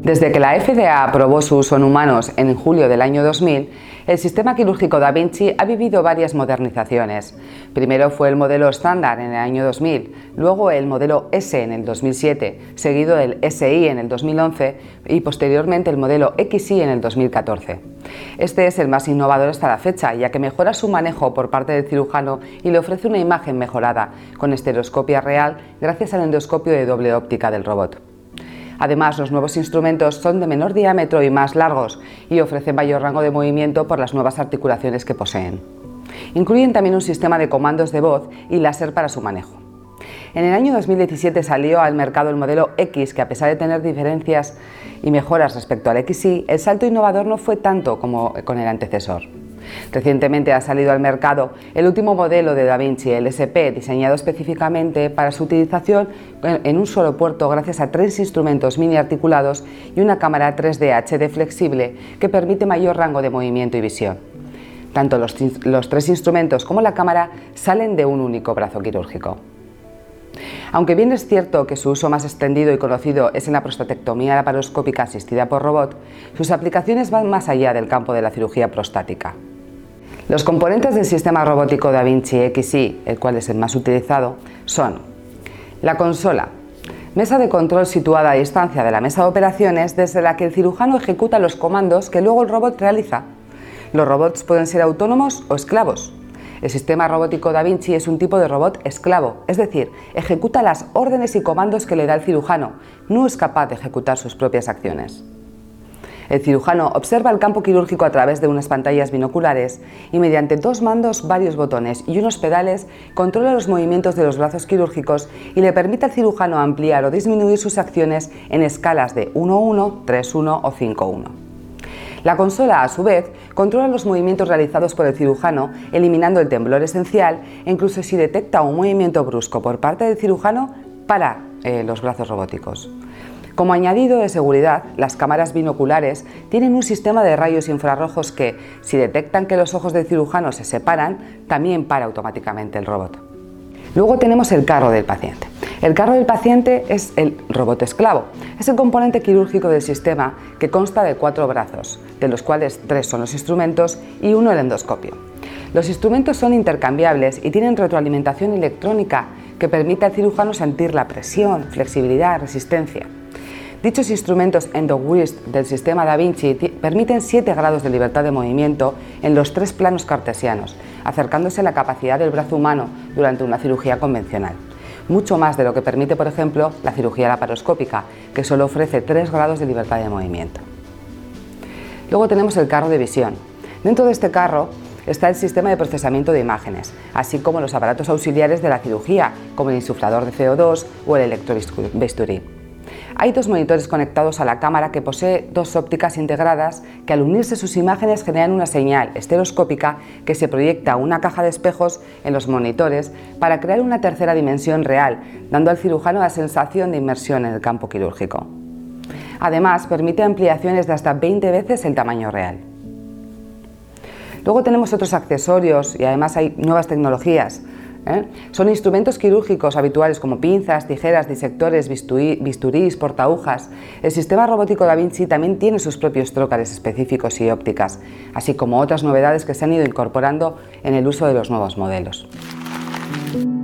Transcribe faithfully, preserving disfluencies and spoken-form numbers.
Desde que la F D A aprobó su uso en humanos en julio del año dos mil, el sistema quirúrgico Da Vinci ha vivido varias modernizaciones. Primero fue el modelo estándar en el año dos mil, luego el modelo S en el dos mil siete, seguido del S I en el dos mil once y posteriormente el modelo X I en el dos mil catorce. Este es el más innovador hasta la fecha, ya que mejora su manejo por parte del cirujano y le ofrece una imagen mejorada, con estereoscopia real gracias al endoscopio de doble óptica del robot. Además, los nuevos instrumentos son de menor diámetro y más largos y ofrecen mayor rango de movimiento por las nuevas articulaciones que poseen. Incluyen también un sistema de comandos de voz y láser para su manejo. En el año dos mil diecisiete salió al mercado el modelo X, que a pesar de tener diferencias y mejoras respecto al X I, el salto innovador no fue tanto como con el antecesor. Recientemente ha salido al mercado el último modelo de Da Vinci, el S P, diseñado específicamente para su utilización en un solo puerto gracias a tres instrumentos mini articulados y una cámara tres D H D flexible que permite mayor rango de movimiento y visión. Tanto los, los tres instrumentos como la cámara salen de un único brazo quirúrgico. Aunque bien es cierto que su uso más extendido y conocido es en la prostatectomía laparoscópica asistida por robot, sus aplicaciones van más allá del campo de la cirugía prostática. Los componentes del sistema robótico Da Vinci X I, el cual es el más utilizado, son la consola, mesa de control situada a distancia de la mesa de operaciones desde la que el cirujano ejecuta los comandos que luego el robot realiza. Los robots pueden ser autónomos o esclavos. El sistema robótico Da Vinci es un tipo de robot esclavo, es decir, ejecuta las órdenes y comandos que le da el cirujano, no es capaz de ejecutar sus propias acciones. El cirujano observa el campo quirúrgico a través de unas pantallas binoculares y mediante dos mandos, varios botones y unos pedales controla los movimientos de los brazos quirúrgicos y le permite al cirujano ampliar o disminuir sus acciones en escalas de uno uno, tres uno o cinco uno. La consola, a su vez, controla los movimientos realizados por el cirujano, eliminando el temblor esencial e incluso si detecta un movimiento brusco por parte del cirujano, para eh, los brazos robóticos. Como añadido de seguridad, las cámaras binoculares tienen un sistema de rayos infrarrojos que, si detectan que los ojos del cirujano se separan, también para automáticamente el robot. Luego tenemos el carro del paciente. El carro del paciente es el robot esclavo. Es el componente quirúrgico del sistema que consta de cuatro brazos, de los cuales tres son los instrumentos y uno el endoscopio. Los instrumentos son intercambiables y tienen retroalimentación electrónica que permite al cirujano sentir la presión, flexibilidad, resistencia. Dichos instrumentos EndoWrist del sistema Da Vinci permiten siete grados de libertad de movimiento en los tres planos cartesianos, acercándose a la capacidad del brazo humano durante una cirugía convencional. Mucho más de lo que permite, por ejemplo, la cirugía laparoscópica, que solo ofrece tres grados de libertad de movimiento. Luego tenemos el carro de visión. Dentro de este carro está el sistema de procesamiento de imágenes, así como los aparatos auxiliares de la cirugía, como el insuflador de C O dos o el electrobisturí. Hay dos monitores conectados a la cámara que posee dos ópticas integradas que al unirse sus imágenes generan una señal estereoscópica que se proyecta a una caja de espejos en los monitores para crear una tercera dimensión real, dando al cirujano la sensación de inmersión en el campo quirúrgico. Además, permite ampliaciones de hasta veinte veces el tamaño real. Luego tenemos otros accesorios y además hay nuevas tecnologías. ¿Eh? Son instrumentos quirúrgicos habituales como pinzas, tijeras, disectores, bisturí, bisturís, portaújas. El sistema robótico Da Vinci también tiene sus propios trócares específicos y ópticas, así como otras novedades que se han ido incorporando en el uso de los nuevos modelos.